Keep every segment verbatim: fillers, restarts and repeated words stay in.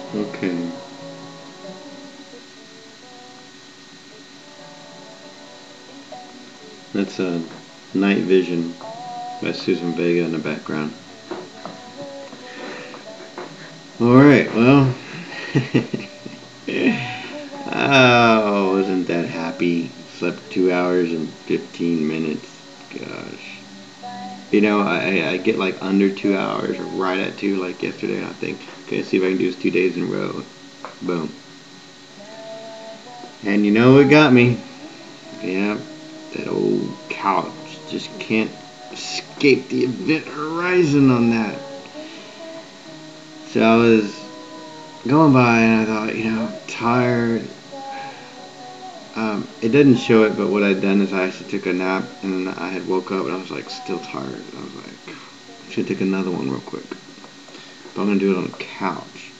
Okay. That's a uh, Night Vision by Susan Vega in the background. Alright, well. Oh, wasn't that happy. Slept two hours and fifteen minutes. Gosh. You know, I, I get like under two hours or right at two like yesterday. I think, okay, see if I can do this two days in a row. Boom. And you know what got me? Yeah, that old couch. Just can't escape the event horizon on that. So I was going by and I thought, you know, I'm tired. Um, it didn't show it, but what I'd done is I actually took a nap and then I had woke up and I was like still tired. I was like, I should take another one real quick. But I'm going to do it on the couch.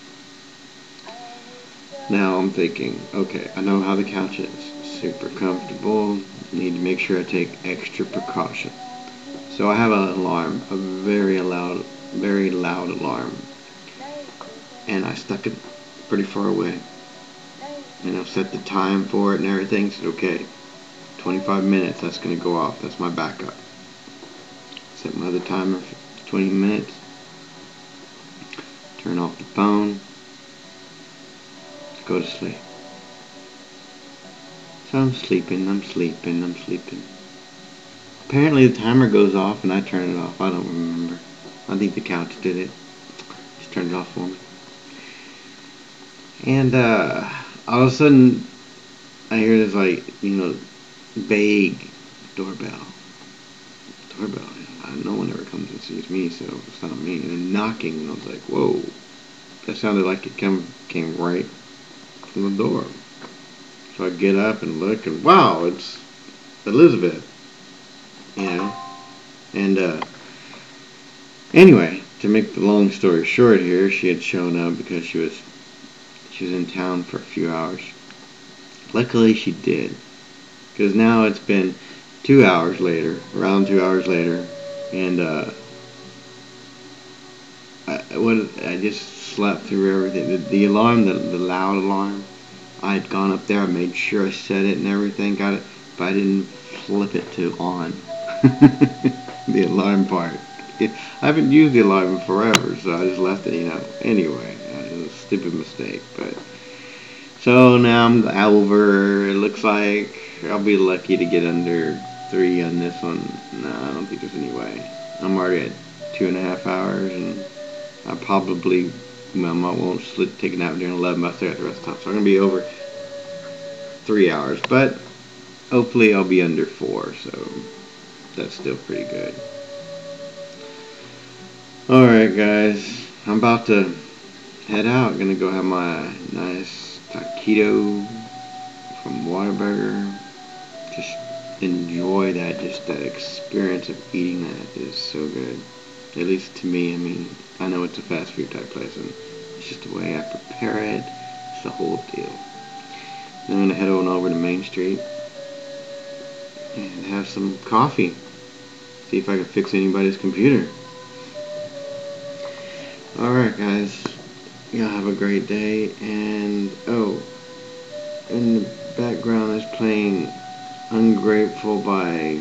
Now I'm thinking, okay, I know how the couch is. Super comfortable. Need to make sure I take extra precaution. So I have an alarm, a very loud, very loud alarm. And I stuck it pretty far away. You know, set the time for it and everything. Said, okay, twenty-five minutes, that's going to go off. That's my backup. Set my other timer for twenty minutes. Turn off the phone. Go to sleep. So I'm sleeping, I'm sleeping, I'm sleeping. Apparently the timer goes off and I turn it off. I don't remember. I think the couch did it. Just turned it off for me. And uh, all of a sudden, I hear this like, you know, vague doorbell. Doorbell. No one ever comes and sees me, so it's not me. And then knocking, and I was like, whoa. That sounded like it came, came right from the door. So I get up and look, and wow, it's Elizabeth. You know? And, uh, anyway, to make the long story short here, she had shown up because she was, she was in town for a few hours. Luckily she did. Because now it's been two hours later, around two hours later, and, uh, I, what, I just slept through everything. The, the alarm, the, the loud alarm, I had gone up there, I made sure I set it and everything, got it, but I didn't flip it to on. The alarm part. It, I haven't used the alarm in forever, so I just left it, you know. Anyway, it was a stupid mistake, but so now I'm over. It looks like I'll be lucky to get under three on this one. No, I don't think there's any way. I'm already at two and a half hours, and I probably, well, I won't slip, take a nap during eleven, but I'll stay at the rest of the time. So I'm going to be over three hours, but hopefully I'll be under four, so that's still pretty good. Alright guys, I'm about to head out. Gonna go have my nice taquito from Whataburger. Just enjoy that, just that experience of eating that is so good. At least to me. I mean, I know it's a fast food type place, and it's just the way I prepare it. It's the whole deal. Then I'm gonna head on over to Main Street and have some coffee. See if I can fix anybody's computer. Alright guys, y'all have a great day, and oh, in the background is playing Ungrateful by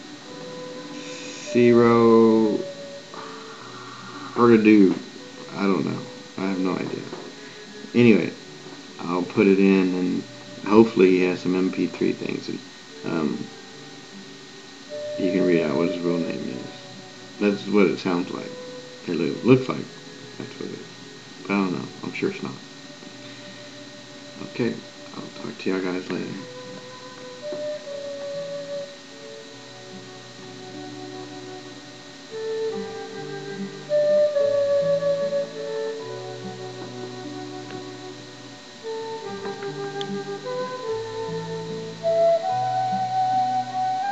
Zero Herdadoo. I don't know, I have no idea. Anyway, I'll put it in, and hopefully he has some M P three things, and um, you can read out what his real name is. That's what it sounds like. It looks like that's what it is. But I don't know. I'm sure it's not. Okay. I'll talk to y'all guys later.